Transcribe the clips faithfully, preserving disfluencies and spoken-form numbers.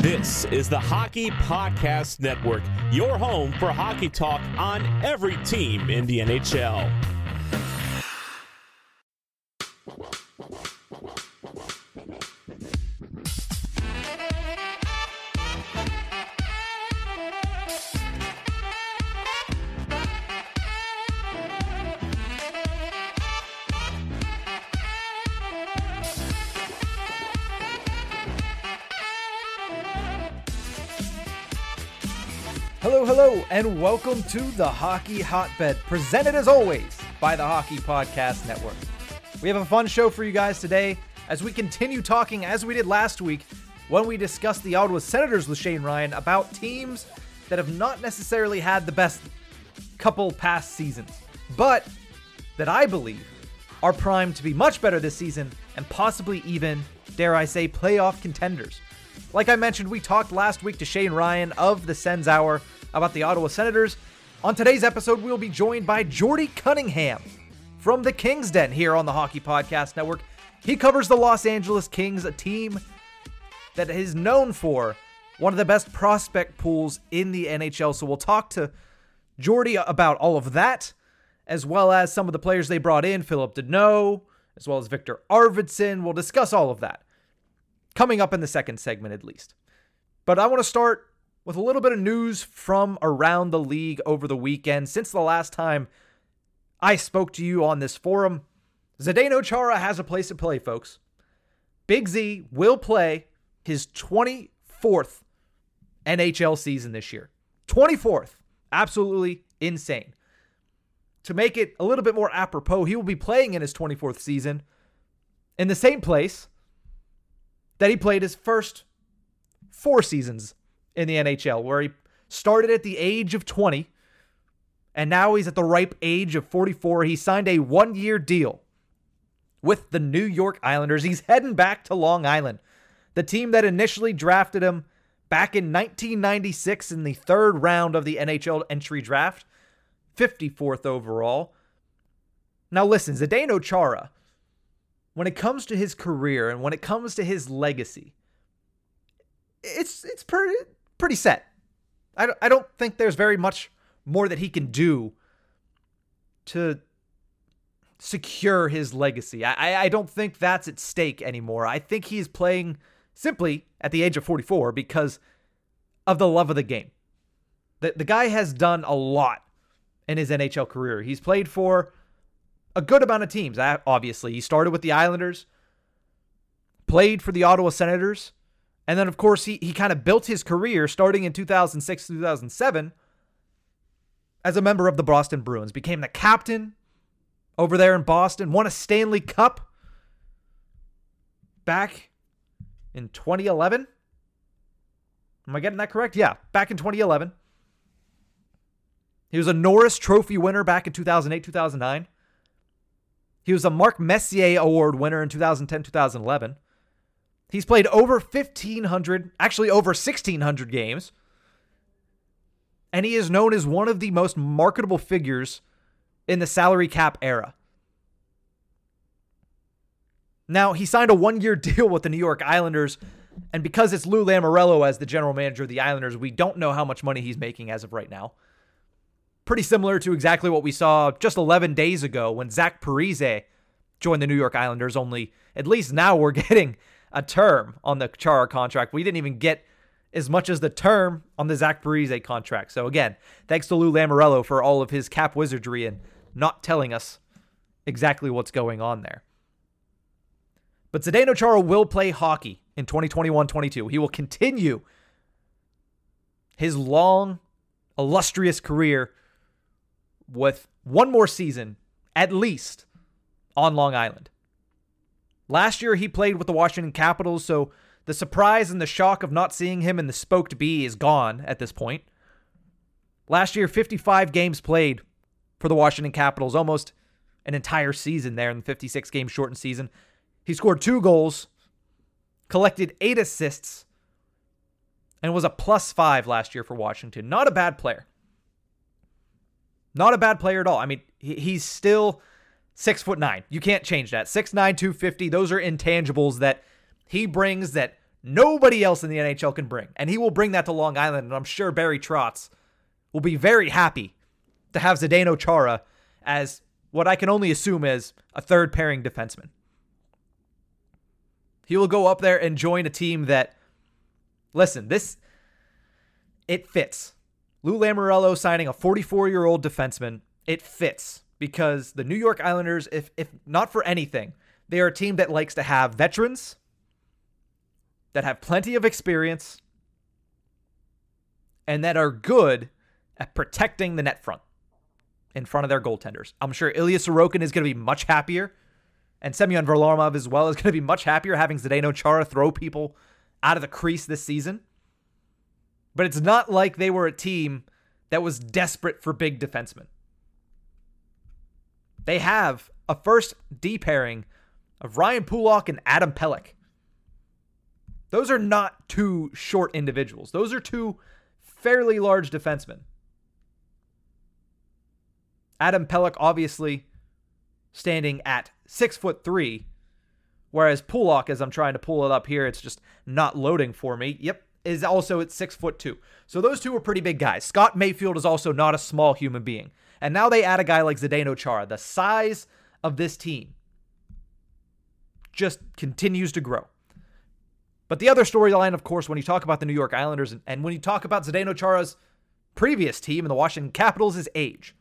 This is the Hockey Podcast Network, your home for hockey talk on every team in the N H L. Hello, hello, and welcome to the Hockey Hotbed, presented as always by the Hockey Podcast Network. We have a fun show for you guys today as we continue talking, as we did last week, when we discussed the Ottawa Senators with Shane Ryan, about teams that have not necessarily had the best couple past seasons, but that I believe are primed to be much better this season and possibly even, dare I say, playoff contenders. Like I mentioned, we talked last week to Shane Ryan of the Sens Hour about the Ottawa Senators. On today's episode, we'll be joined by Jordy Cunningham from the Kings Den here on the Hockey Podcast Network. He covers the Los Angeles Kings, a team that is known for one of the best prospect pools in the N H L. So we'll talk to Jordy about all of that, as well as some of the players they brought in, Philip Danault, as well as Victor Arvidsson. We'll discuss all of that coming up in the second segment at least. But I want to start with a little bit of news from around the league over the weekend. Since the last time I spoke to you on this forum, Zdeno Chara has a place to play, folks. Big Z will play his twenty-fourth N H L season this year. twenty-fourth. Absolutely insane. To make it a little bit more apropos, he will be playing in his twenty-fourth season in the same place that he played his first four seasons in the N H L, where he started at the age of twenty, and now he's at the ripe age of forty-four. He signed a one-year deal with the New York Islanders. He's heading back to Long Island, the team that initially drafted him back in nineteen ninety-six in the third round of the N H L entry draft, fifty-fourth overall. Now listen, Zdeno Chara, when it comes to his career and when it comes to his legacy, it's it's pretty pretty set. I don't, I don't think there's very much more that he can do to secure his legacy. I, I don't think that's at stake anymore. I think he's playing simply at the age of forty-four because of the love of the game. The, the guy has done a lot in his N H L career. He's played for a good amount of teams, obviously. He started with the Islanders, played for the Ottawa Senators, and then, of course, he, he kind of built his career starting in two thousand six, two thousand seven as a member of the Boston Bruins. Became the captain over there in Boston, won a Stanley Cup back in twenty eleven. Am I getting that correct? Yeah, back in twenty eleven. He was a Norris Trophy winner back in two thousand eight, two thousand nine. He was a Mark Messier Award winner in two thousand ten, two thousand eleven. He's played over fifteen hundred, actually over sixteen hundred games. And he is known as one of the most marketable figures in the salary cap era. Now, he signed a one-year deal with the New York Islanders, and because it's Lou Lamoriello as the general manager of the Islanders, we don't know how much money he's making as of right now. Pretty similar to exactly what we saw just eleven days ago when Zach Parise joined the New York Islanders, only at least now we're getting a term on the Chara contract. We didn't even get as much as the term on the Zach Parise contract. So again, thanks to Lou Lamoriello for all of his cap wizardry and not telling us exactly what's going on there. But Zdeno Chara will play hockey in twenty twenty-one twenty-two. He will continue his long, illustrious career with one more season, at least, on Long Island. Last year, he played with the Washington Capitals, so the surprise and the shock of not seeing him in the Spoked Bee is gone at this point. Last year, fifty-five games played for the Washington Capitals, almost an entire season there in the fifty-six game shortened season. He scored two goals, collected eight assists, and was a plus five last year for Washington. Not a bad player. Not a bad player at all. I mean, he's still six foot nine. You can't change that. six nine, two fifty. Those are intangibles that he brings that nobody else in the N H L can bring. And he will bring that to Long Island, and I'm sure Barry Trotz will be very happy to have Zdeno Chara as what I can only assume is a third pairing defenseman. He will go up there and join a team that, listen, this, it fits. Lou Lamoriello signing a forty-four-year-old defenseman, it fits because the New York Islanders, if if not for anything, they are a team that likes to have veterans that have plenty of experience and that are good at protecting the net front in front of their goaltenders. I'm sure Ilya Sorokin is going to be much happier, and Semyon Varlamov as well is going to be much happier having Zdeno Chara throw people out of the crease this season. But it's not like they were a team that was desperate for big defensemen. They have a first D pairing of Ryan Pulock and Adam Pelech. Those are not two short individuals. Those are two fairly large defensemen. Adam Pelech obviously standing at six foot three, whereas Pulock, as I'm trying to pull it up here, it's just not loading for me. Yep, is also at six foot two. So those two are pretty big guys. Scott Mayfield is also not a small human being. And now they add a guy like Zdeno Chara. The size of this team just continues to grow. But the other storyline, of course, when you talk about the New York Islanders and, and when you talk about Zdeno Chara's previous team in the Washington Capitals, is age.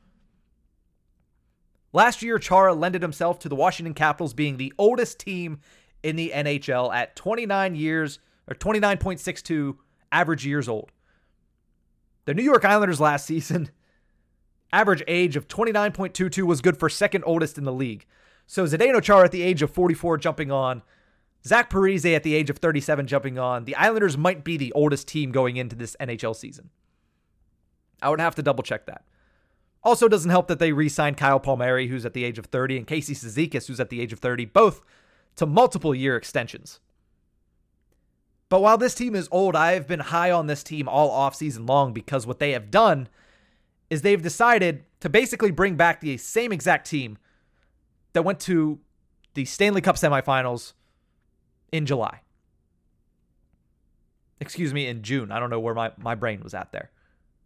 Last year, Chara lended himself to the Washington Capitals being the oldest team in the N H L at twenty-nine years, or twenty-nine point six two average years old. The New York Islanders last season, average age of twenty-nine point two two was good for second oldest in the league. So Zdeno Chara at the age of forty-four jumping on, Zach Parise at the age of thirty-seven jumping on. The Islanders might be the oldest team going into this N H L season. I would have to double check that. Also doesn't help that they re-signed Kyle Palmieri, who's at the age of thirty, and Casey Cizikas, who's at the age of thirty, both to multiple year extensions. But while this team is old, I have been high on this team all offseason long because what they have done is they've decided to basically bring back the same exact team that went to the Stanley Cup semifinals in July. Excuse me, in June. I don't know where my, my brain was at there.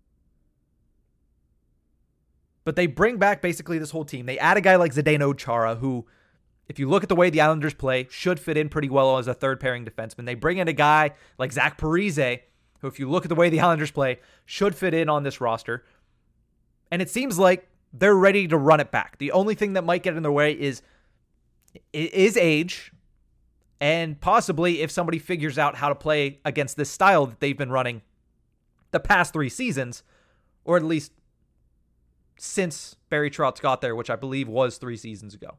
But they bring back basically this whole team. They add a guy like Zdeno Chara, who, if you look at the way the Islanders play, should fit in pretty well as a third pairing defenseman. They bring in a guy like Zach Parise, who, if you look at the way the Islanders play, should fit in on this roster. And it seems like they're ready to run it back. The only thing that might get in their way is, is age, and possibly if somebody figures out how to play against this style that they've been running the past three seasons, or at least since Barry Trotz got there, which I believe was three seasons ago.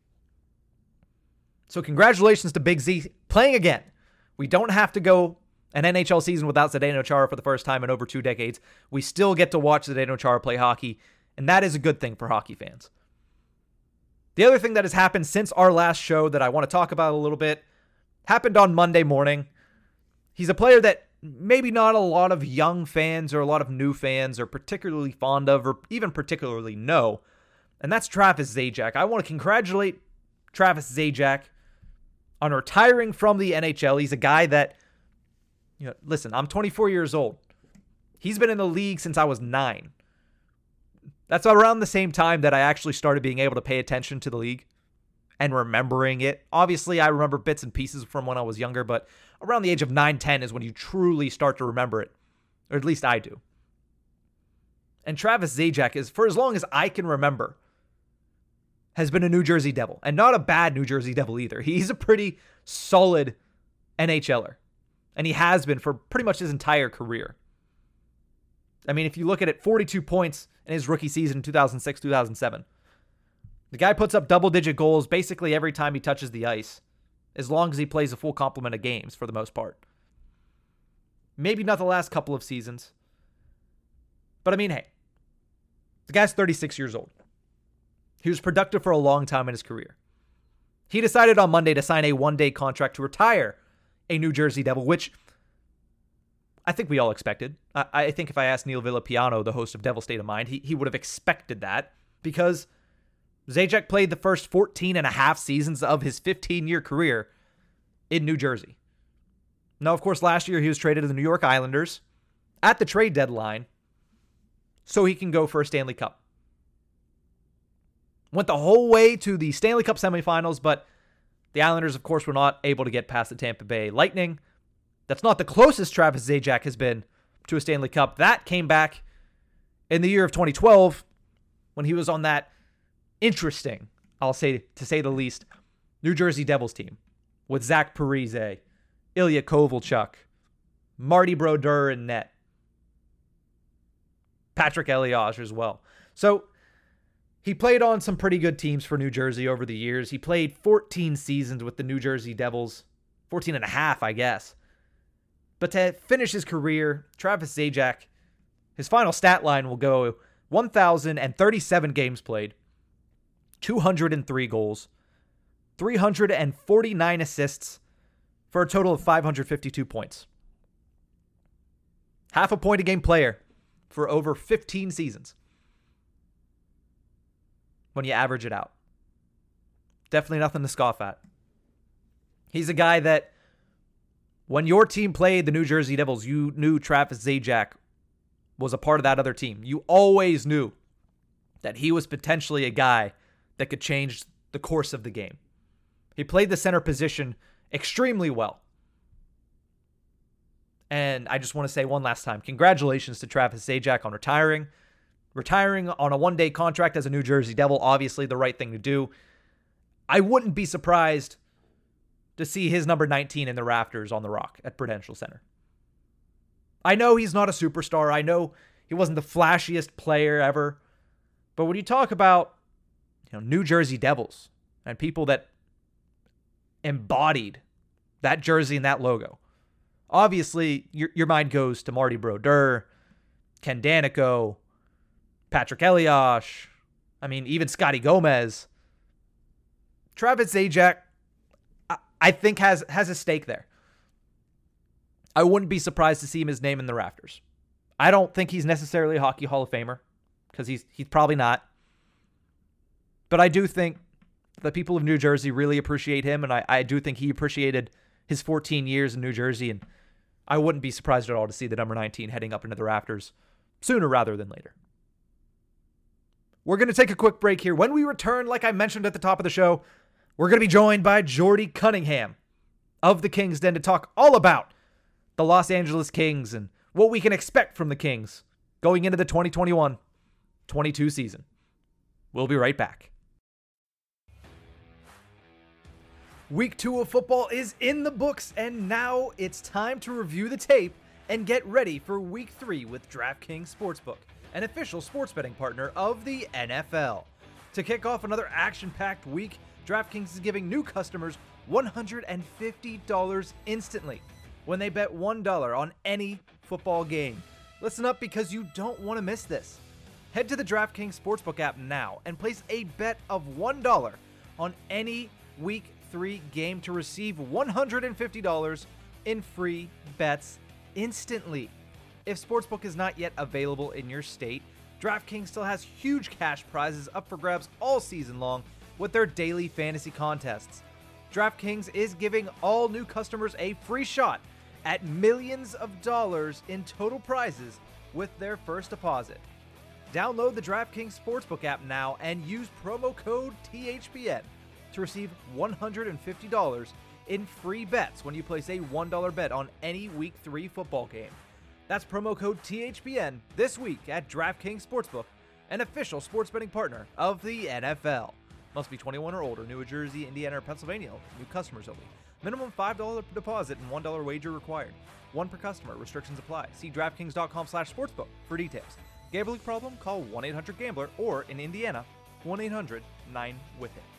So congratulations to Big Z playing again. We don't have to go an N H L season without Zdeno Chara for the first time in over two decades. We still get to watch Zdeno Chara play hockey, and that is a good thing for hockey fans. The other thing that has happened since our last show that I want to talk about a little bit happened on Monday morning. He's a player that maybe not a lot of young fans or a lot of new fans are particularly fond of or even particularly know, and that's Travis Zajac. I want to congratulate Travis Zajac on retiring from the N H L. He's a guy that, you know, listen, I'm twenty-four years old. He's been in the league since I was nine. That's around the same time that I actually started being able to pay attention to the league and remembering it. Obviously, I remember bits and pieces from when I was younger, but around the age of nine, ten is when you truly start to remember it. Or at least I do. And Travis Zajac is, for as long as I can remember, has been a New Jersey Devil. And not a bad New Jersey Devil either. He's a pretty solid N H L er. And he has been for pretty much his entire career. I mean, if you look at it, forty-two points in his rookie season in two thousand six two thousand seven. The guy puts up double-digit goals basically every time he touches the ice, as long as he plays a full complement of games for the most part. Maybe not the last couple of seasons. But I mean, hey, the guy's thirty-six years old. He was productive for a long time in his career. He decided on Monday to sign a one-day contract to retire a New Jersey Devil, which I think we all expected. I, I think if I asked Neil Villapiano, the host of Devil State of Mind, he, he would have expected that because Zajac played the first fourteen and a half seasons of his fifteen-year career in New Jersey. Now, of course, last year he was traded to the New York Islanders at the trade deadline so he can go for a Stanley Cup. Went the whole way to the Stanley Cup semifinals, but the Islanders, of course, were not able to get past the Tampa Bay Lightning. That's not the closest Travis Zajac has been to a Stanley Cup. That came back in the year of twenty twelve when he was on that interesting, I'll say to say the least, New Jersey Devils team with Zach Parise, Ilya Kovalchuk, Marty Brodeur in net, Patrick Elias as well. So he played on some pretty good teams for New Jersey over the years. He played fourteen seasons with the New Jersey Devils, fourteen and a half, I guess. But to finish his career, Travis Zajac, his final stat line will go one thousand thirty-seven games played, two hundred three goals, three hundred forty-nine assists, for a total of five hundred fifty-two points. Half a point a game player for over fifteen seasons. When you average it out. Definitely nothing to scoff at. He's a guy that when your team played the New Jersey Devils, you knew Travis Zajac was a part of that other team. You always knew that he was potentially a guy that could change the course of the game. He played the center position extremely well. And I just want to say one last time, congratulations to Travis Zajac on retiring. Retiring on a one-day contract as a New Jersey Devil, obviously the right thing to do. I wouldn't be surprised to see his number nineteen in the rafters on the Rock at Prudential Center. I know he's not a superstar. I know he wasn't the flashiest player ever. But when you talk about, you know, New Jersey Devils and people that embodied that jersey and that logo, obviously your, your mind goes to Marty Brodeur, Ken Daneyko, Patrick Elias, I mean, even Scotty Gomez. Travis Zajac, I, I think, has, has a stake there. I wouldn't be surprised to see him his name in the rafters. I don't think he's necessarily a Hockey Hall of Famer, because he's he's probably not. But I do think the people of New Jersey really appreciate him, and I, I do think he appreciated his fourteen years in New Jersey, and I wouldn't be surprised at all to see the number nineteen heading up into the rafters sooner rather than later. We're going to take a quick break here. When we return, like I mentioned at the top of the show, we're going to be joined by Jordy Cunningham of the Kings Den to talk all about the Los Angeles Kings and what we can expect from the Kings going into the twenty twenty-one twenty-two season. We'll be right back. Week two of football is in the books, and now it's time to review the tape and get ready for week three with DraftKings Sportsbook, an official sports betting partner of the N F L. To kick off another action-packed week, DraftKings is giving new customers one hundred fifty dollars instantly when they bet one dollar on any football game. Listen up, because you don't want to miss this. Head to the DraftKings Sportsbook app now and place a bet of one dollar on any week three game to receive one hundred fifty dollars in free bets instantly. If Sportsbook is not yet available in your state, DraftKings still has huge cash prizes up for grabs all season long with their daily fantasy contests. DraftKings is giving all new customers a free shot at millions of dollars in total prizes with their first deposit. Download the DraftKings Sportsbook app now and use promo code T H P N to receive one hundred fifty dollars in free bets when you place a one dollar bet on any Week three football game. That's promo code T H P N this week at DraftKings Sportsbook, an official sports betting partner of the N F L. Must be twenty-one or older, New Jersey, Indiana, or Pennsylvania. New customers only. Minimum five dollars deposit and one dollar wager required. One per customer. Restrictions apply. See DraftKings.com slash sportsbook for details. Gambling problem? Call one eight hundred gambler or in Indiana, one eight hundred nine with it.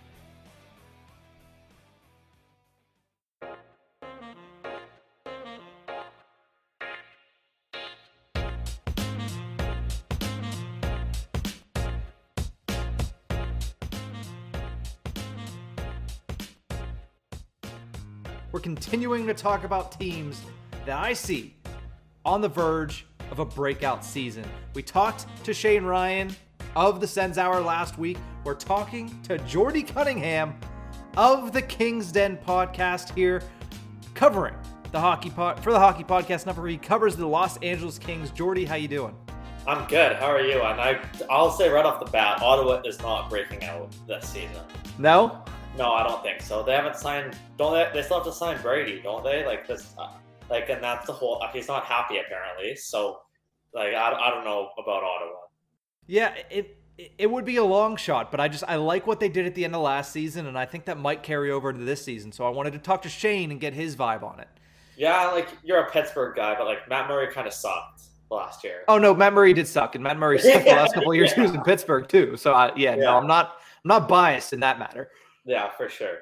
We're continuing to talk about teams that I see on the verge of a breakout season. We talked to Shane Ryan of the Sens Hour last week. We're talking to Jordy Cunningham of the Kings Den podcast here, covering the hockey pod for the Hockey Podcast Network. He covers the Los Angeles Kings. Jordy, how you doing? I'm good. How are you? And I, I'll say right off the bat, Ottawa is not breaking out this season. No? No, I don't think so. They haven't signed. Don't they? They still have to sign Brady, don't they? Like this, uh, like, and that's the whole. He's not happy apparently. So, like, I, I don't know about Ottawa. Yeah, it it would be a long shot, but I just I like what they did at the end of last season, and I think that might carry over into this season. So I wanted to talk to Shane and get his vibe on it. Yeah, like you're a Pittsburgh guy, but like Matt Murray kind of sucked last year. Oh no, Matt Murray did suck, and Matt Murray sucked the last couple of years. Yeah. He was in Pittsburgh too. So I, yeah, yeah, no, I'm not I'm not biased in that matter. Yeah, for sure.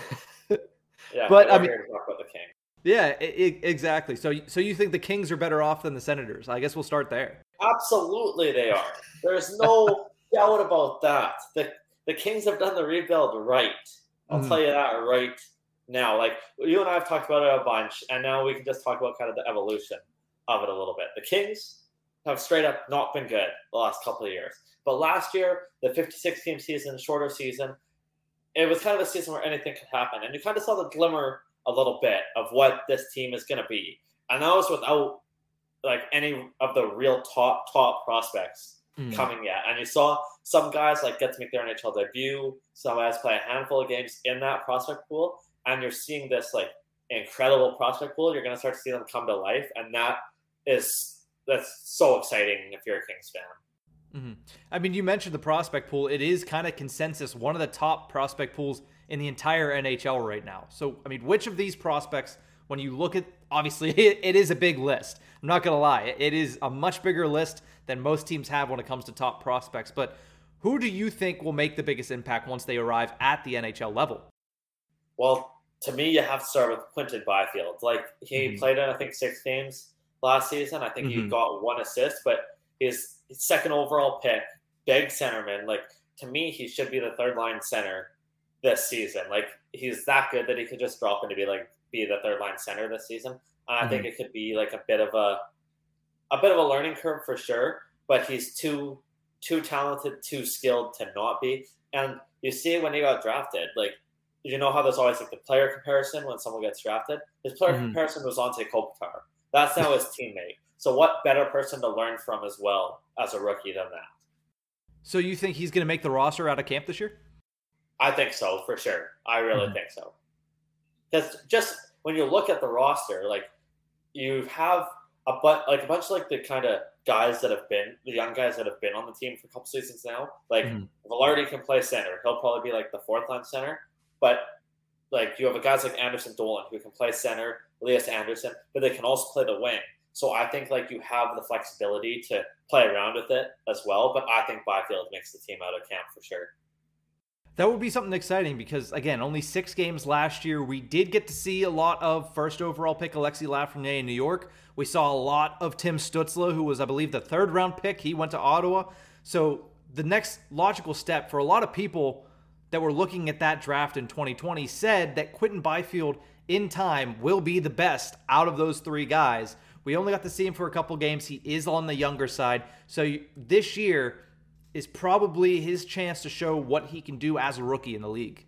Yeah, but I mean, here to talk about the Kings. Yeah, it, exactly. So, so you think the Kings are better off than the Senators? I guess we'll start there. Absolutely, they are. There's no doubt about that. The the Kings have done the rebuild right. I'll mm. tell you that right now. Like you and I have talked about it a bunch, and now we can just talk about kind of the evolution of it a little bit. The Kings have straight up not been good the last couple of years, but last year, the fifty-six game season, shorter season, it was kind of a season where anything could happen, and you kind of saw the glimmer a little bit of what this team is going to be, and that was without like any of the real top top prospects mm. coming yet. And you saw some guys like get to make their N H L debut, some guys play a handful of games in that prospect pool, and you're seeing this like incredible prospect pool. You're going to start to see them come to life, and that is that's so exciting if you're a Kings fan. Mm-hmm. I mean, you mentioned the prospect pool. It is kind of consensus one of the top prospect pools in the entire N H L right now. So, I mean, which of these prospects, when you look at, obviously, it, it is a big list. I'm not going to lie. It is a much bigger list than most teams have when it comes to top prospects. But who do you think will make the biggest impact once they arrive at the N H L level? Well, to me, you have to start with Quinton Byfield. Like, he mm-hmm. played in, I think, six games last season. I think mm-hmm. he got one assist, but his second overall pick, big centerman. Like, to me, he should be the third line center this season. Like, he's that good that he could just drop in to be like be the third line center this season. And I mm-hmm. think it could be like a bit of a a bit of a learning curve for sure. But he's too too talented, too skilled to not be. And you see it when he got drafted. Like, you know how there's always like the player comparison when someone gets drafted. His player mm-hmm. comparison was Ante Kopitar. That's now his teammate. So what better person to learn from as well as a rookie than that? So you think he's going to make the roster out of camp this year? I think so, for sure. I really mm-hmm. think so. Because just when you look at the roster, like you have a but like a bunch of like the kind of guys that have been the young guys that have been on the team for a couple seasons now. Like mm-hmm. Velarde can play center; he'll probably be like the fourth line center. But like you have a guys like Anderson Dolan who can play center, Elias Anderson, but they can also play the wing. So I think like you have the flexibility to play around with it as well. But I think Byfield makes the team out of camp for sure. That would be something exciting because, again, only six games last year. We did get to see a lot of first overall pick Alexis Lafreniere in New York. We saw a lot of Tim Stützle, who was, I believe, the third round pick. He went to Ottawa. So the next logical step for a lot of people that were looking at that draft in twenty twenty said that Quinton Byfield in time will be the best out of those three guys. We only got to see him for a couple games. He is on the younger side. So this year is probably his chance to show what he can do as a rookie in the league.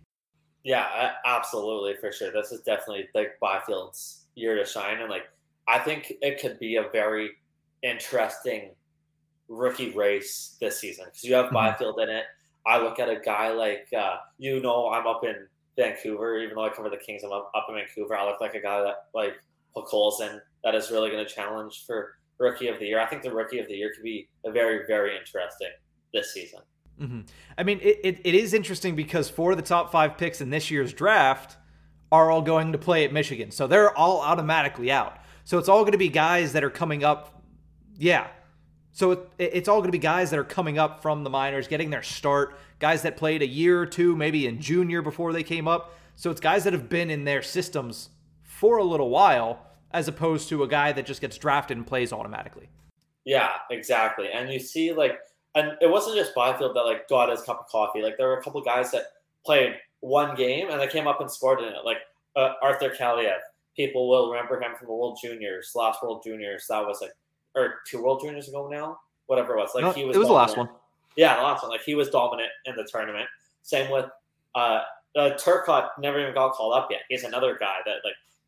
Yeah, absolutely, for sure. This is definitely like Byfield's year to shine. And like, I think it could be a very interesting rookie race this season because you have mm-hmm. Byfield in it. I look at a guy like, uh, you know, I'm up in Vancouver, even though I cover the Kings, I'm up, up in Vancouver. I look like a guy that like Podkolzin that is really going to challenge for rookie of the year. I think the rookie of the year could be a very, very interesting this season. Mm-hmm. I mean, it, it, it is interesting because four of the top five picks in this year's draft are all going to play at Michigan. So they're all automatically out. So it's all going to be guys that are coming up. Yeah. So it, it's all going to be guys that are coming up from the minors, getting their start, guys that played a year or two, maybe in junior before they came up. So it's guys that have been in their systems for a little while, as opposed to a guy that just gets drafted and plays automatically. Yeah, exactly. And you see, like, and it wasn't just Byfield that, like, got his cup of coffee. Like, there were a couple guys that played one game and they came up and scored in it. Like, uh, Arthur Kaliev. People will remember him from the World Juniors, last World Juniors. That was, like, or two World Juniors ago now? Whatever it was. Like, no, he was it was dominant. the last one. Yeah, the last one. Like, he was dominant in the tournament. Same with uh, uh, Turcotte never even got called up yet. He's another guy that, like,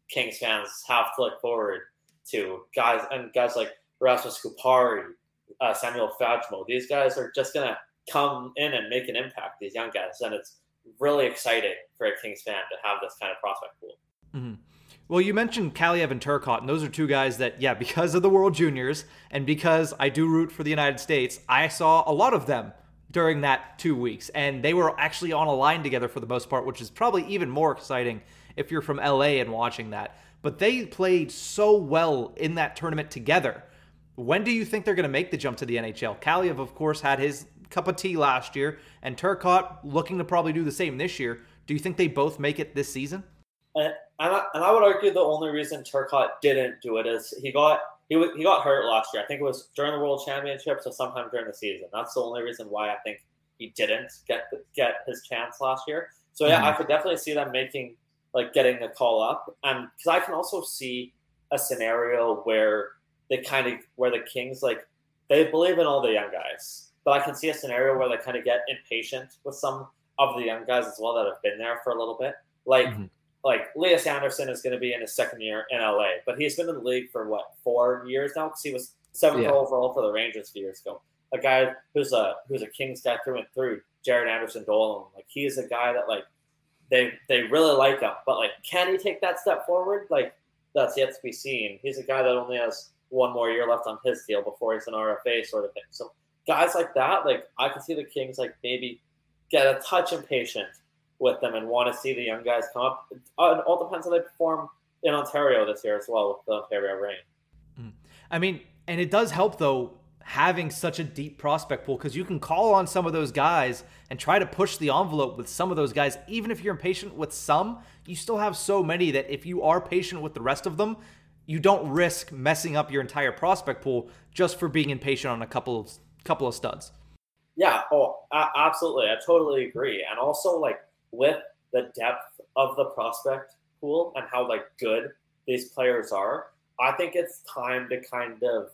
Kings fans have to look forward to. Guys and guys like Rasmus Kupari, uh, Samuel Fajmo, these guys are just going to come in and make an impact, these young guys. And it's really exciting for a Kings fan to have this kind of prospect pool. Mm-hmm. Well, you mentioned Kaliev and Turcotte, and those are two guys that, yeah, because of the World Juniors and because I do root for the United States, I saw a lot of them during that two weeks. And they were actually on a line together for the most part, which is probably even more exciting if you're from L A and watching that. But they played so well in that tournament together. When do you think they're going to make the jump to the N H L? Kaliev, of course, had his cup of tea last year, and Turcotte looking to probably do the same this year. Do you think they both make it this season? And, and, I, and I would argue the only reason Turcotte didn't do it is he got he he got hurt last year. I think it was during the World Championships or sometime during the season. That's the only reason why I think he didn't get get his chance last year. So yeah, mm-hmm. I could definitely see them making like getting a call up, and because I can also see a scenario where they kind of where the Kings like they believe in all the young guys, but I can see a scenario where they kind of get impatient with some of the young guys as well that have been there for a little bit, like. Mm-hmm. Like, Elias Anderson is going to be in his second year in L A, but he's been in the league for, what, four years now? Because he was seventh yeah. overall for the Rangers a few years ago. A guy who's a who's a Kings guy through and through, Jared Anderson-Dolan. Like, he is a guy that, like, they they really like him. But, like, can he take that step forward? Like, that's yet to be seen. He's a guy that only has one more year left on his deal before he's an R F A sort of thing. So, guys like that, like, I can see the Kings, like, maybe get a touch impatient with them and want to see the young guys come up. It all depends how they perform in Ontario this year as well with the Ontario Reign. I mean, and it does help, though, having such a deep prospect pool, because you can call on some of those guys and try to push the envelope with some of those guys. Even if you're impatient with some, you still have so many that if you are patient with the rest of them, you don't risk messing up your entire prospect pool just for being impatient on a couple of, couple of studs. Yeah, oh, absolutely. I totally agree. And also, like, with the depth of the prospect pool and how like good these players are, I think it's time to kind of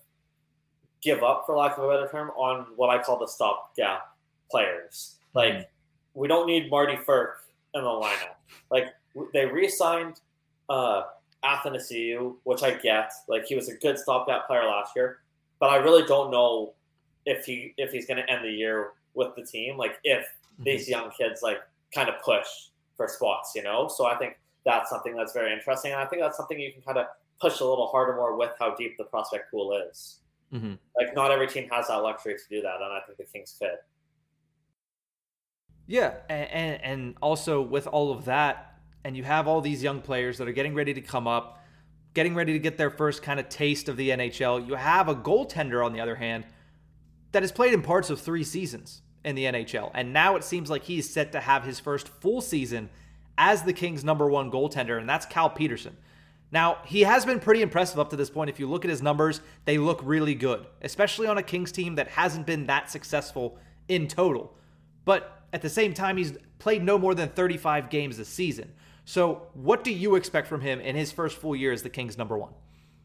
give up, for lack of a better term, on what I call the stopgap players. Like, mm-hmm. we don't need Marty Ferk in the lineup. Like, they re-signed uh, Athanasiou, which I get. Like, he was a good stopgap player last year, but I really don't know if he if he's going to end the year with the team. Like, if mm-hmm. these young kids like kind of push for spots, you know? So I think that's something that's very interesting. And I think that's something you can kind of push a little harder more with how deep the prospect pool is. Mm-hmm. Like, not every team has that luxury to do that, and I think the Kings could. Yeah, and, and, and also with all of that, and you have all these young players that are getting ready to come up, getting ready to get their first kind of taste of the N H L. You have a goaltender, on the other hand, that has played in parts of three seasons in the N H L. And now it seems like he's set to have his first full season as the Kings' number one goaltender, and that's Cal Petersen. Now, he has been pretty impressive up to this point. If you look at his numbers, they look really good, especially on a Kings team that hasn't been that successful in total. But at the same time, he's played no more than thirty-five games this season. So what do you expect from him in his first full year as the Kings' number one?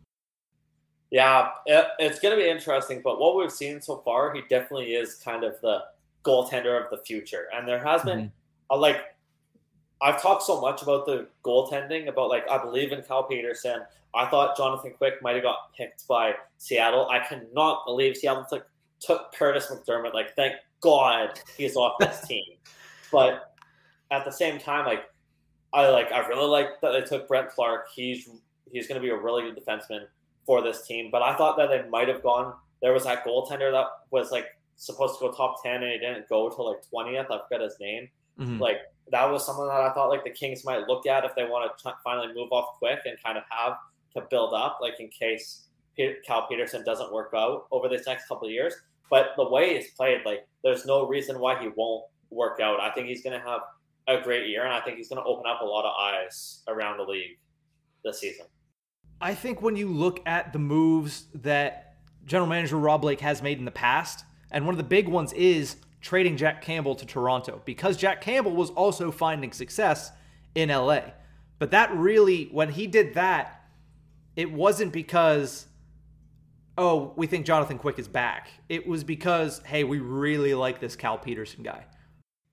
Yeah, it, it's going to be interesting, but what we've seen so far, he definitely is kind of the goaltender of the future. And there has been mm-hmm. a, like, I've talked so much about the goaltending, about like, I believe in Cal Petersen. I thought Jonathan Quick might have got picked by Seattle. I cannot believe Seattle took, took Curtis McDermott. Like, thank God he's off this team. But at the same time, like, I like, I really like that they took Brent Clark. He's, he's going to be a really good defenseman for this team. But I thought that they might have gone, there was that goaltender that was like, supposed to go top ten and he didn't go till like twentieth. I forgot his name. Mm-hmm. Like, that was something that I thought like the Kings might look at if they want to t- finally move off Quick and kind of have to build up, like in case P- Cal Petersen doesn't work out over this next couple of years. But the way he's played, like, there's no reason why he won't work out. I think he's going to have a great year, and I think he's going to open up a lot of eyes around the league this season. I think when you look at the moves that general manager Rob Blake has made in the past, and one of the big ones is trading Jack Campbell to Toronto, because Jack Campbell was also finding success in L A. But that really, when he did that, it wasn't because, oh, we think Jonathan Quick is back. It was because, hey, we really like this Cal Petersen guy.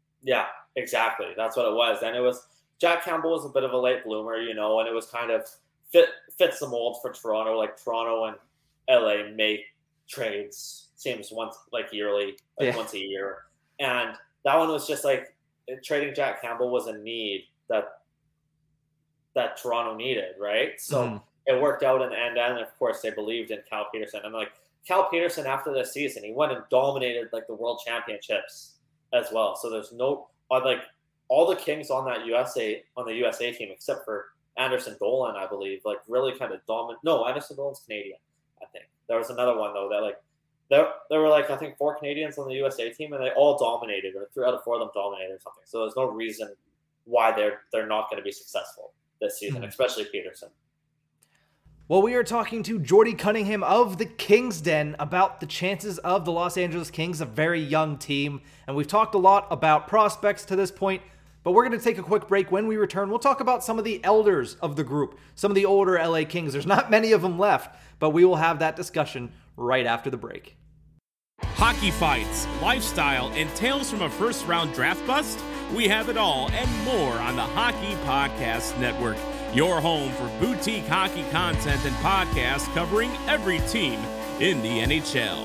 Yeah, exactly. That's what it was. And it was, Jack Campbell was a bit of a late bloomer, you know, and it was kind of fit fits the mold for Toronto. Like Toronto and L A make trades seems once like yearly, like yeah. once a year, and that one was just like trading Jack Campbell was a need that that Toronto needed, right? So mm. it worked out in the end, and of course they believed in Cal Peterson. And like Cal Peterson, after this season, he went and dominated like the World Championships as well. So there's no like all the Kings on that U S A on the U S A team except for Anderson Dolan, I believe, like really kind of dominant. No, Anderson Dolan's Canadian, I think. There was another one though that like there there were like I think four Canadians on the U S A team, and they all dominated, or three out of four of them dominated or something. So there's no reason why they're they're not going to be successful this season, mm-hmm. especially Peterson. Well, we are talking to Jordy Cunningham of the Kings Den about the chances of the Los Angeles Kings, a very young team. And we've talked a lot about prospects to this point, but we're going to take a quick break. When we return, we'll talk about some of the elders of the group, some of the older L A Kings. There's not many of them left, but we will have that discussion right after the break. Hockey fights, lifestyle, and tales from a first-round draft bust? We have it all and more on the Hockey Podcast Network. Your home for boutique hockey content and podcasts covering every team in the N H L.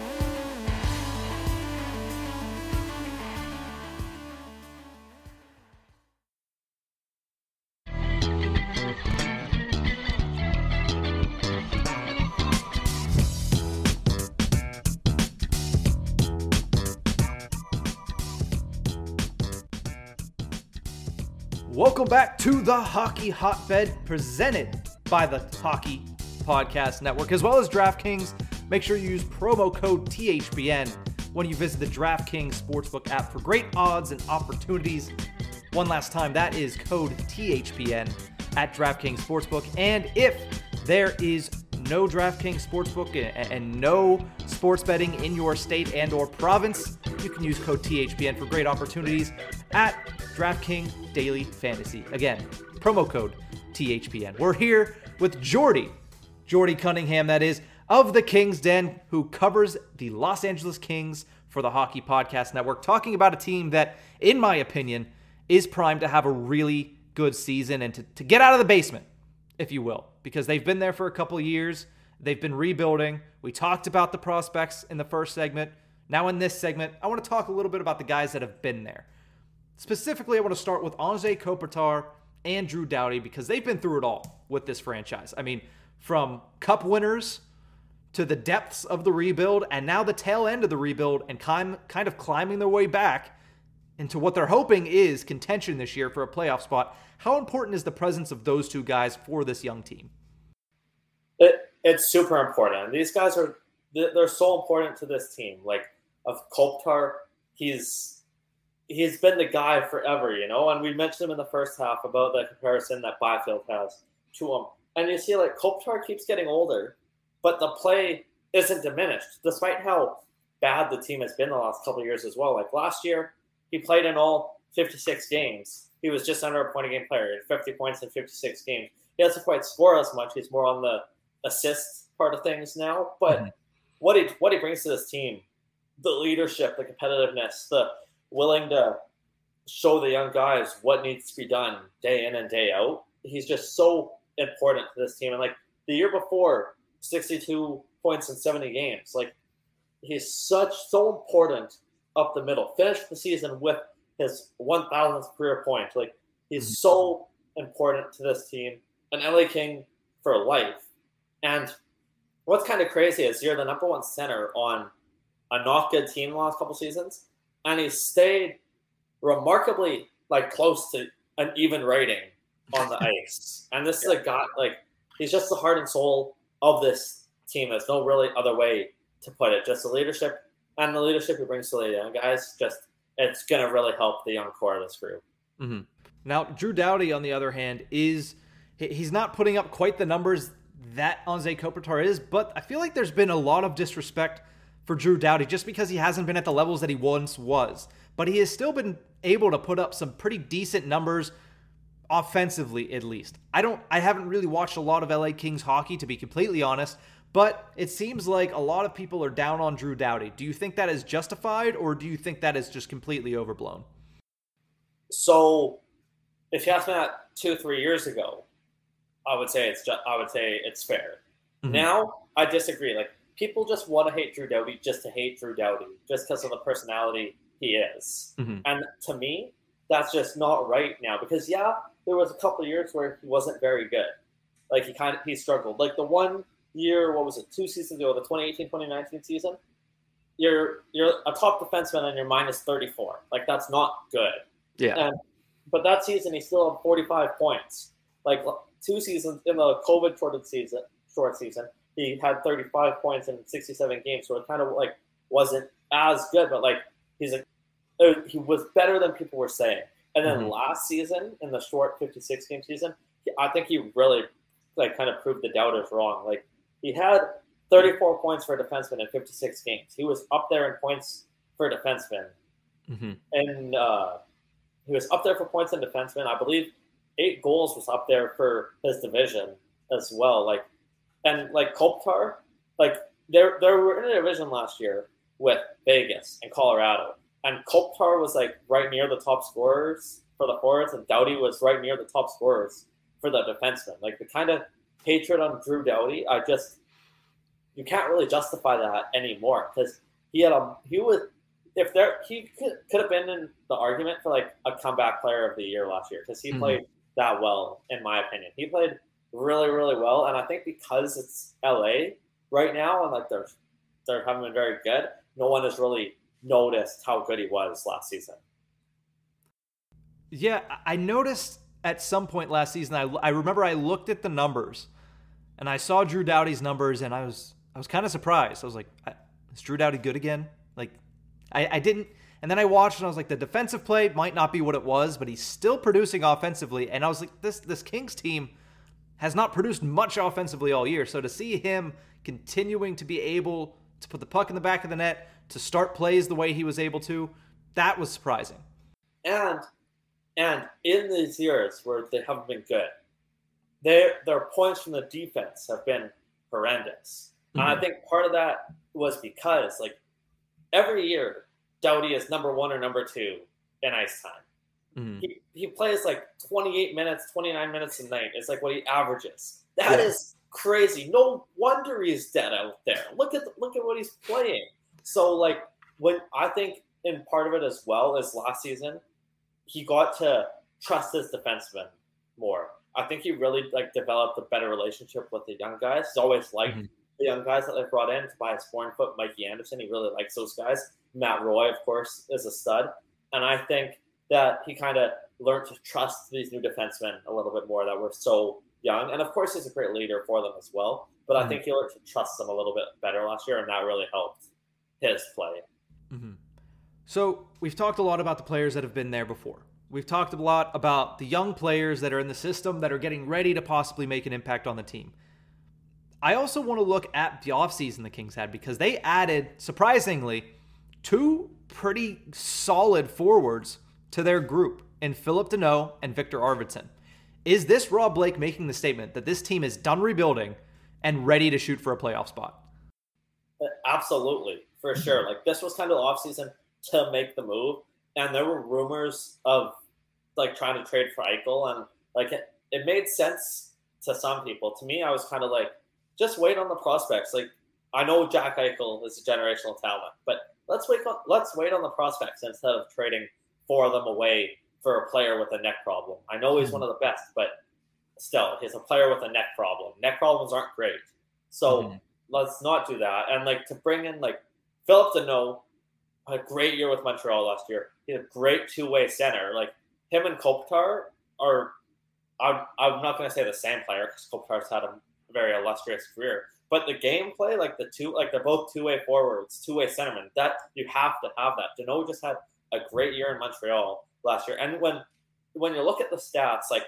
Welcome back to the Hockey Hotbed, presented by the Hockey Podcast Network, as well as DraftKings. Make sure you use promo code T H B N when you visit the DraftKings Sportsbook app for great odds and opportunities. One last time, that is code T H B N at DraftKings Sportsbook. And if there is no DraftKings Sportsbook and no sports betting in your state and or province, you can use code T H B N for great opportunities at DraftKings Daily Fantasy. Again, promo code T H B N. We're here with Jordy, Jordy Cunningham, that is, of the Kings Den, who covers the Los Angeles Kings for the Hockey Podcast Network, talking about a team that, in my opinion, is primed to have a really good season and to, to get out of the basement, if you will, because they've been there for a couple of years. They've been rebuilding. We talked about the prospects in the first segment. Now in this segment, I want to talk a little bit about the guys that have been there. Specifically, I want to start with Anze Kopitar and Drew Doughty because they've been through it all with this franchise. I mean, from cup winners to the depths of the rebuild and now the tail end of the rebuild and kind of climbing their way back into what they're hoping is contention this year for a playoff spot. How important is the presence of those two guys for this young team? It, it's super important. These guys are they're so important to this team. Like, of Kopitar, he's he's been the guy forever, you know, and we mentioned him in the first half about the comparison that Byfield has to him. And you see, like, Kopitar keeps getting older, but the play isn't diminished, despite how bad the team has been the last couple of years as well. Like, last year, he played in all fifty-six games. He was just under a point-a-game player. He had fifty points in fifty-six games. He doesn't quite score as much. He's more on the assist part of things now. But mm-hmm. what he what he brings to this team, the leadership, the competitiveness, the willing to show the young guys what needs to be done day in and day out. He's just so important to this team. And like the year before, sixty-two points in seventy games. Like, he's such so important up the middle. Finished the season with his one thousandth career point. Like, he's so important to this team. An L A King for life. And what's kind of crazy is you're the number one center on a not good team the last couple seasons, and he stayed remarkably like close to an even rating on the ice. And this is a guy, like, he's just the heart and soul of this team. There's no really other way to put it. Just the leadership, and the leadership he brings to the young guys, just it's going to really help the young core of this group. Mm-hmm. Now, Drew Doughty, on the other hand, is he's not putting up quite the numbers that Anze Kopitar is, but I feel like there's been a lot of disrespect for Drew Doughty just because he hasn't been at the levels that he once was. But he has still been able to put up some pretty decent numbers offensively, at least. I don't I haven't really watched a lot of L A Kings hockey, to be completely honest, but it seems like a lot of people are down on Drew Doughty. Do you think that is justified, or do you think that is just completely overblown? So if you asked me that two, three years ago, I would say it's just, I would say it's fair. Mm-hmm. Now I disagree. Like people just want to hate Drew Doughty just to hate Drew Doughty just because of the personality he is. Mm-hmm. And to me, that's just not right now because yeah, there was a couple of years where he wasn't very good. Like he kind of he struggled. Like the one year, what was it, two seasons ago, the twenty eighteen twenty nineteen season, you're you're a top defenseman and you're minus thirty-four. Like that's not good. Yeah. And but that season he still had forty-five points. Like two seasons in the COVID shorted season, short season, he had thirty-five points in sixty-seven games. So it kind of like wasn't as good, but like he's a he was better than people were saying. And then mm-hmm. last season in the short fifty-six game season, I think he really like kind of proved the doubters wrong. Like he had thirty-four points for a defenseman in fifty-six games. He was up there in points for a defenseman. Mm-hmm. And uh, he was up there for points in defenseman. I believe eight goals was up there for his division as well. Like, and like Kopitar, like they they were in a division last year with Vegas and Colorado. And Kopitar was like right near the top scorers for the forwards, and Doughty was right near the top scorers for the defensemen. Like the kind of hatred on Drew Doughty, I just you can't really justify that anymore because he had a he was if there he could, could have been in the argument for like a comeback player of the year last year because he mm-hmm. played that well in my opinion. He played really really well, and I think because it's L A right now and like they're they're having been very good, no one has really noticed how good he was last season. Yeah, I noticed at some point last season, I, I remember I looked at the numbers and I saw Drew Doughty's numbers and I was I was kind of surprised. I was like, is Drew Doughty good again? Like, I, I didn't. And then I watched and I was like, the defensive play might not be what it was, but he's still producing offensively. And I was like, this this Kings team has not produced much offensively all year. So to see him continuing to be able to put the puck in the back of the net, to start plays the way he was able to, that was surprising. And and in these years where they haven't been good, their their points from the defense have been horrendous. Mm-hmm. And I think part of that was because like every year Doughty is number one or number two in ice time. Mm-hmm. He he plays like twenty-eight minutes, twenty-nine minutes a night. It's like what he averages. That yeah. is crazy. No wonder he's dead out there. Look at the, look at what he's playing. So, like, when I think in part of it as well as last season, he got to trust his defensemen more. I think he really, like, developed a better relationship with the young guys. He's always liked mm-hmm. the young guys that they brought in. Tobias Bornfoot, Mikey Anderson, he really likes those guys. Matt Roy, of course, is a stud. And I think that he kind of learned to trust these new defensemen a little bit more that were so young. And, of course, he's a great leader for them as well. But mm-hmm. I think he learned to trust them a little bit better last year, and that really helped his play. Mm-hmm. So we've talked a lot about the players that have been there before. We've talked a lot about the young players that are in the system that are getting ready to possibly make an impact on the team. I also want to look at the offseason the Kings had because they added, surprisingly, two pretty solid forwards to their group in Phillip Danault and Victor Arvidsson. Is this Rob Blake making the statement that this team is done rebuilding and ready to shoot for a playoff spot? Absolutely. For sure. Like this was kind of the offseason to make the move. And there were rumors of like trying to trade for Eichel. And like it, it made sense to some people. To me, I was kind of like, just wait on the prospects. Like I know Jack Eichel is a generational talent, but let's wait on let's wait on the prospects instead of trading four of them away for a player with a neck problem. I know he's one of the best, but still, he's a player with a neck problem. Neck problems aren't great. So mm-hmm. let's not do that. And like to bring in like Phillip Danault, had a great year with Montreal last year. He had a great two-way center. Like him and Kopitar are, I'm, I'm not going to say the same player because Kopitar's had a very illustrious career. But the gameplay, like the two, like they're both two-way forwards, two-way centermen. That you have to have that. Danault just had a great year in Montreal last year. And when when you look at the stats, like,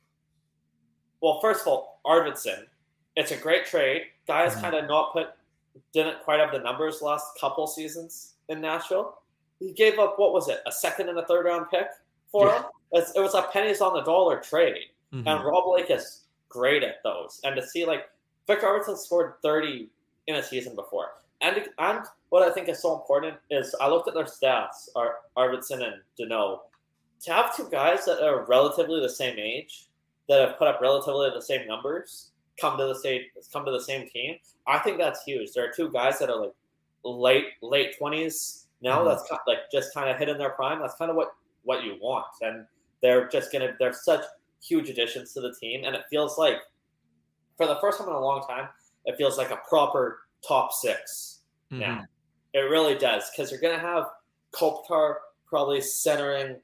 well, first of all, Arvidsson, it's a great trade. Guys mm-hmm. kind of not put, didn't quite have the numbers last couple seasons in Nashville. He gave up, what was it, a second and a third round pick for yeah. him? It's, it was a pennies on the dollar trade. Mm-hmm. And Rob Blake is great at those. And to see, like, Victor Arvidsson scored thirty in a season before. And and what I think is so important is I looked at their stats, Ar- Arvidsson and Danault. To have two guys that are relatively the same age that have put up relatively the same numbers come to the same come to the same team. I think that's huge. There are two guys that are like late late twenties now. Mm-hmm. That's kind of like just kind of hitting their prime. That's kind of what, what you want, and they're just gonna they're such huge additions to the team, and it feels like for the first time in a long time, it feels like a proper top six mm-hmm. now. It really does, because you're gonna have Kopitar probably centering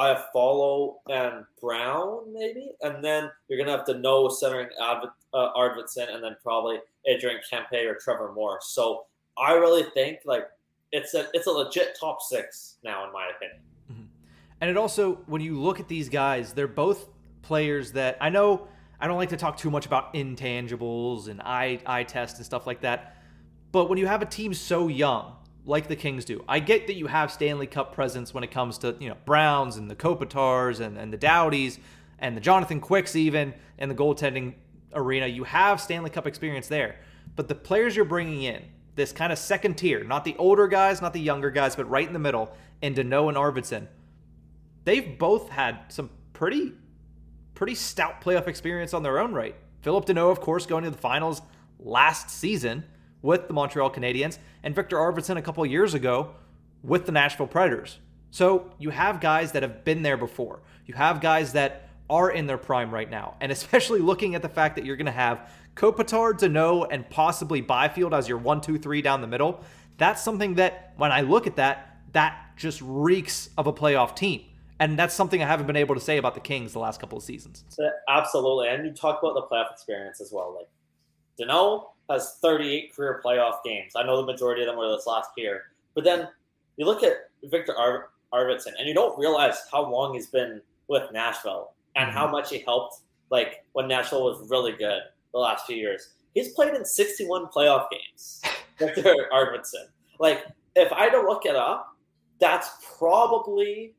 Iafallo and Brown, maybe, and then you're gonna have Danault centering Adv- uh, Arvidsson, and then probably Adrian Kempe or Trevor Morris. So I really think like it's a it's a legit top six now, in my opinion. Mm-hmm. And it also, when you look at these guys, they're both players that I know. I don't like to talk too much about intangibles and eye eye test and stuff like that, but when you have a team so young, like the Kings do. I get that you have Stanley Cup presence when it comes to, you know, Browns and the Kopitars and, and the Dowdies and the Jonathan Quicks even in the goaltending arena. You have Stanley Cup experience there. But the players you're bringing in, this kind of second tier, not the older guys, not the younger guys, but right in the middle, in Danault and Arvidsson, they've both had some pretty, pretty stout playoff experience on their own right. Philip Danault, of course, going to the finals last season with the Montreal Canadiens, and Victor Arvidsson a couple years ago with the Nashville Predators. So you have guys that have been there before. You have guys that are in their prime right now. And especially looking at the fact that you're going to have Kopitar, Danault, and possibly Byfield as your one, two, three down the middle, that's something that, when I look at that, that just reeks of a playoff team. And that's something I haven't been able to say about the Kings the last couple of seasons. Absolutely. And you talk about the playoff experience as well. Like, Danault has thirty-eight career playoff games. I know the majority of them were this last year. But then you look at Victor Ar- Arvidsson, and you don't realize how long he's been with Nashville and how much he helped, like, when Nashville was really good the last few years. He's played in sixty-one playoff games, Victor Arvidsson. Like, if I had to look it up, that's probably,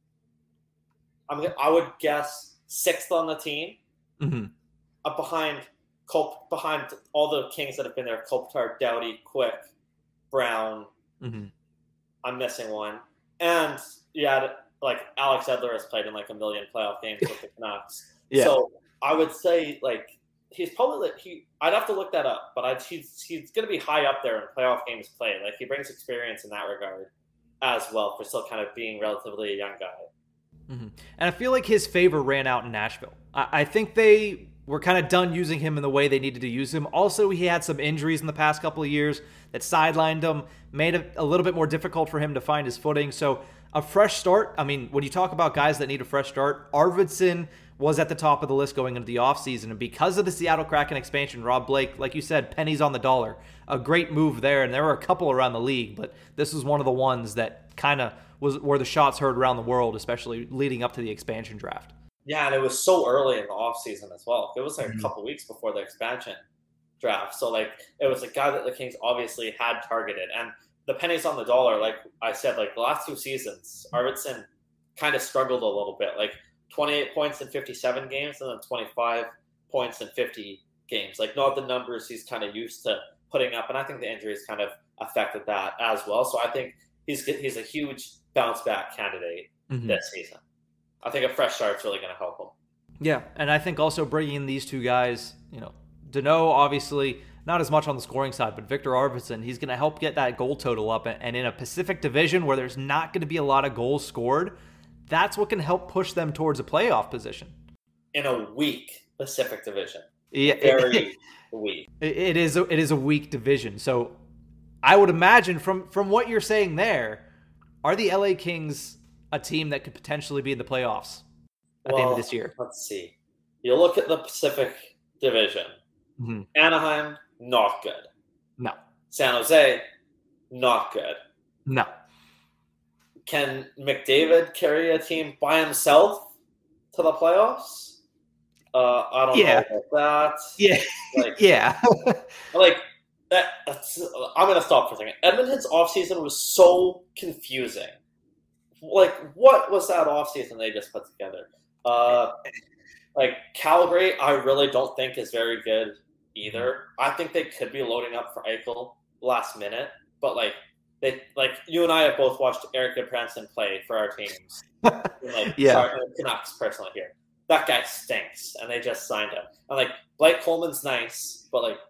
I mean, I would guess, sixth on the team, mm-hmm. up behind Col- behind all the Kings that have been there: Kopitar, Doughty, Quick, Brown. Mm-hmm. I'm missing one, and yeah, like Alex Edler has played in like a million playoff games with the Canucks. Yeah. So I would say like he's probably like, he. I'd have to look that up, but I'd, he's he's going to be high up there in playoff games played. Like he brings experience in that regard as well for still kind of being relatively a young guy. Mm-hmm. And I feel like his favor ran out in Nashville. I, I think they were kind of done using him in the way they needed to use him. Also, he had some injuries in the past couple of years that sidelined him, made it a little bit more difficult for him to find his footing. So a fresh start. I mean, when you talk about guys that need a fresh start, Arvidsson was at the top of the list going into the offseason. And because of the Seattle Kraken expansion, Rob Blake, like you said, pennies on the dollar. A great move there. And there were a couple around the league, but this was one of the ones that kind of was where the shots heard around the world, especially leading up to the expansion draft. Yeah, and it was so early in the offseason as well. It was like mm-hmm. a couple weeks before the expansion draft. So, like, it was a guy that the Kings obviously had targeted. And the pennies on the dollar, like I said, like the last two seasons, Arvidsson kind of struggled a little bit. Like, twenty-eight points in fifty-seven games and then twenty-five points in fifty games. Like, not the numbers he's kind of used to putting up. And I think the injuries kind of affected that as well. So, I think he's he's a huge bounce-back candidate mm-hmm. this season. I think a fresh start's really going to help him. Yeah, and I think also bringing in these two guys, you know, Danault obviously not as much on the scoring side, but Victor Arvidsson, he's going to help get that goal total up. And in a Pacific Division where there's not going to be a lot of goals scored, that's what can help push them towards a playoff position. In a weak Pacific Division. Yeah, Very weak. It is, a, it is a weak division. So I would imagine from, from what you're saying there, are the L A Kings a team that could potentially be in the playoffs at well, the end of this year? Let's see. You look at the Pacific Division. Mm-hmm. Anaheim, not good. No. San Jose, not good. No. Can McDavid carry a team by himself to the playoffs? Uh, I don't yeah. know about that. Yeah. Like, yeah. like that. That's, I'm going to stop for a second. Edmonton's offseason was so confusing. Like, what was that offseason they just put together? Uh, like, Calgary, I really don't think is very good either. I think they could be loading up for Eichel last minute, but, like, they like you and I have both watched Eric Goodbranson play for our teams. like, yeah. Sorry, Canucks personally here. that guy stinks, and they just signed him. And like Blake Coleman's nice, but like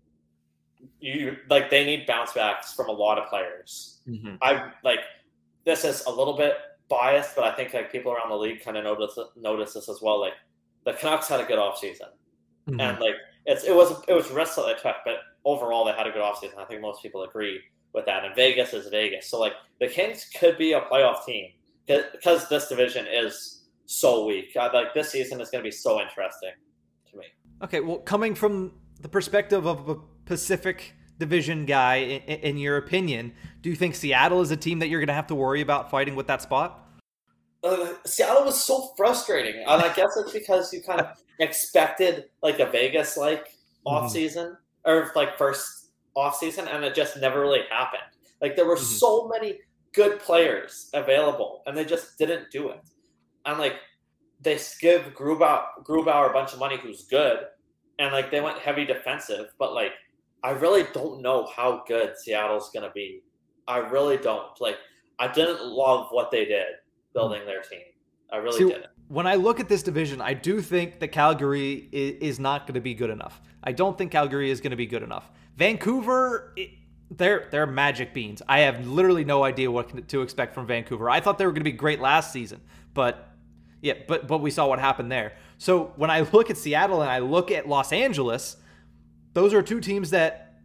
you like they need bounce backs from a lot of players. Mm-hmm. I like this is a little bit biased, but I think like people around the league kind of notice notice this as well. Like the Canucks had a good offseason. Mm-hmm. And like it's it was it was risks that they took, but overall they had a good offseason. I think most people agree with that. And Vegas is Vegas, so like the Kings could be a playoff team because this division is so weak. I, like this season is going to be so interesting to me. Okay, well, coming from the perspective of a Pacific Division guy, in, in your opinion, do you think Seattle is a team that you're going to have to worry about fighting with that spot? Uh, Seattle was so frustrating, and I guess it's because you kind of expected like a Vegas like off season mm-hmm. or like first off season, and it just never really happened. Like there were mm-hmm. so many good players available, and they just didn't do it. And like they give Grubauer, Grubauer a bunch of money, who's good, and like they went heavy defensive, but like I really don't know how good Seattle's gonna be. I really don't. Like I didn't love what they did building their team. I really See, didn't. When I look at this division, I do think that Calgary is not going to be good enough. I don't think Calgary is going to be good enough. Vancouver, they're they're magic beans. I have literally no idea what to expect from Vancouver. I thought they were going to be great last season, but yeah, but but we saw what happened there. So when I look at Seattle and I look at Los Angeles, those are two teams that,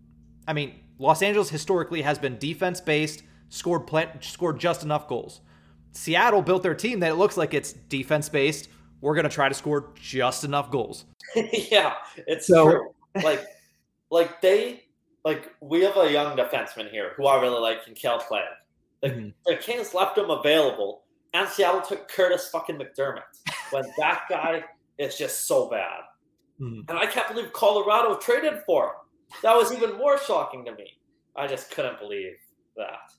I mean, Los Angeles historically has been defense-based, scored pl- scored just enough goals. Seattle built their team that it looks like it's defense-based. We're going to try to score just enough goals. Yeah, it's so, true. Like, like they, like we have a young defenseman here who I really like in Kel Clay. Like, mm-hmm. the Kings left him available, and Seattle took Curtis fucking McDermott when that guy is just so bad. Mm-hmm. And I can't believe Colorado traded for him. That was even more shocking to me. I just couldn't believe that.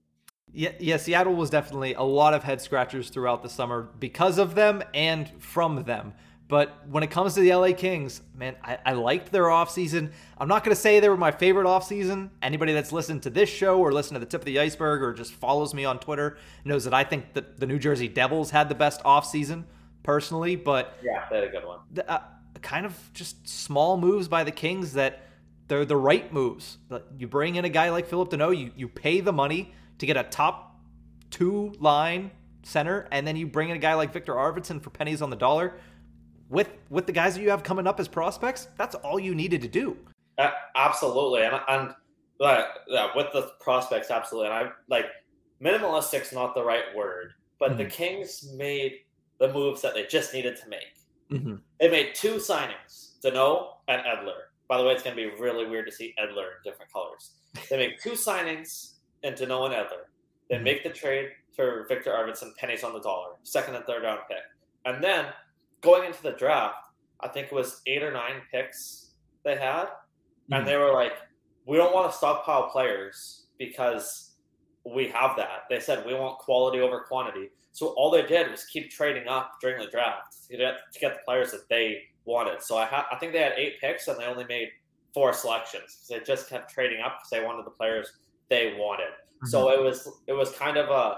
Yeah, yeah, Seattle was definitely a lot of head scratchers throughout the summer because of them and from them. But when it comes to the L A Kings, man, I, I liked their offseason. I'm not going to say they were my favorite offseason. Anybody that's listened to this show or listened to the Tip of the Iceberg or just follows me on Twitter knows that I think that the New Jersey Devils had the best offseason personally. But yeah, they had a good one. Uh, kind of just small moves by the Kings that they're the right moves. You bring in a guy like Philip Deneau, you, you pay the money to get a top two line center, and then you bring in a guy like Victor Arvidsson for pennies on the dollar. With with the guys that you have coming up as prospects, that's all you needed to do. Uh, absolutely, and and uh, yeah, with the prospects, absolutely. And I like minimalistic's not the right word, but mm-hmm. the Kings made the moves that they just needed to make. Mm-hmm. They made two signings, Deneau and Edler. By the way, it's going to be really weird to see Edler in different colors. They made two signings in Deneau and Edler. They mm-hmm. make the trade for Victor Arvidsson, pennies on the dollar, second and third round pick, and then. Going into the draft, I think it was eight or nine picks they had. Mm-hmm. And they were like, we don't want to stockpile players because we have that. They said, we want quality over quantity. So all they did was keep trading up during the draft to get, to get the players that they wanted. So I, ha- I think they had eight picks and they only made four selections. They just kept trading up because they wanted the players they wanted. Mm-hmm. So it was it was kind of a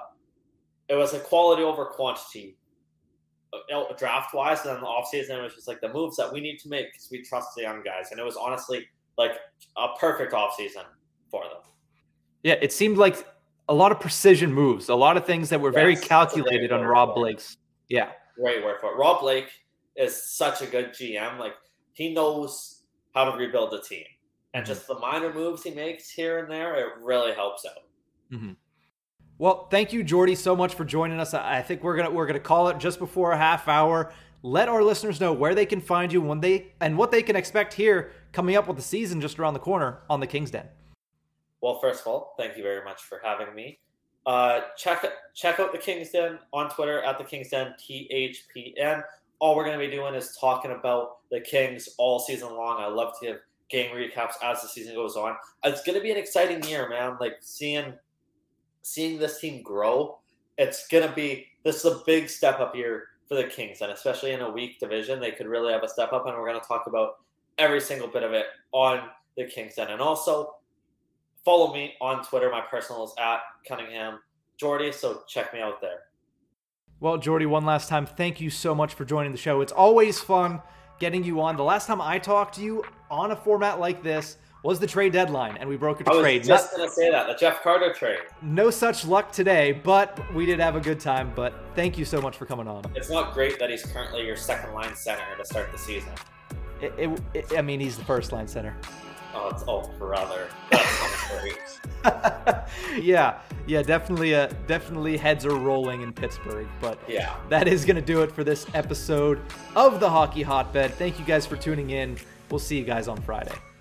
it was a quality over quantity draft wise, and then the offseason it was just like the moves that we need to make because we trust the young guys, and it was honestly like a perfect offseason for them. Yeah, it seemed like a lot of precision moves, a lot of things that were yes, very calculated on Rob Blake's. Yeah, great word for it. Rob Blake is such a good G M. Like he knows how to rebuild the team, and mm-hmm. just the minor moves he makes here and there, it really helps out. Mm-hmm. Well, thank you, Jordy, so much for joining us. I think we're gonna we're gonna call it just before a half hour. Let our listeners know where they can find you when they and what they can expect here coming up with the season just around the corner on the King's Den. Well, first of all, thank you very much for having me. Uh, check check out the King's Den on Twitter at the King's Den T H P N. All we're gonna be doing is talking about the Kings all season long. I love to give game recaps as the season goes on. It's gonna be an exciting year, man. Like seeing. Seeing this team grow, it's going to be – this is a big step up year for the Kings, and especially in a weak division, they could really have a step up, and we're going to talk about every single bit of it on the Kings Den. And also, follow me on Twitter. My personal is at Cunningham Jordy, so check me out there. Well, Jordy, one last time, thank you so much for joining the show. It's always fun getting you on. The last time I talked to you on a format like this was the trade deadline, and we broke a I was trade. just Not, going to say that, the Jeff Carter trade. No such luck today, but we did have a good time. But thank you so much for coming on. It's not great that he's currently your second line center to start the season. It, it, it, I mean, he's the first line center. Oh, it's oh brother. That's great. yeah, yeah, definitely, uh, definitely heads are rolling in Pittsburgh. But yeah, that is going to do it for this episode of the Hockey Hotbed. Thank you guys for tuning in. We'll see you guys on Friday.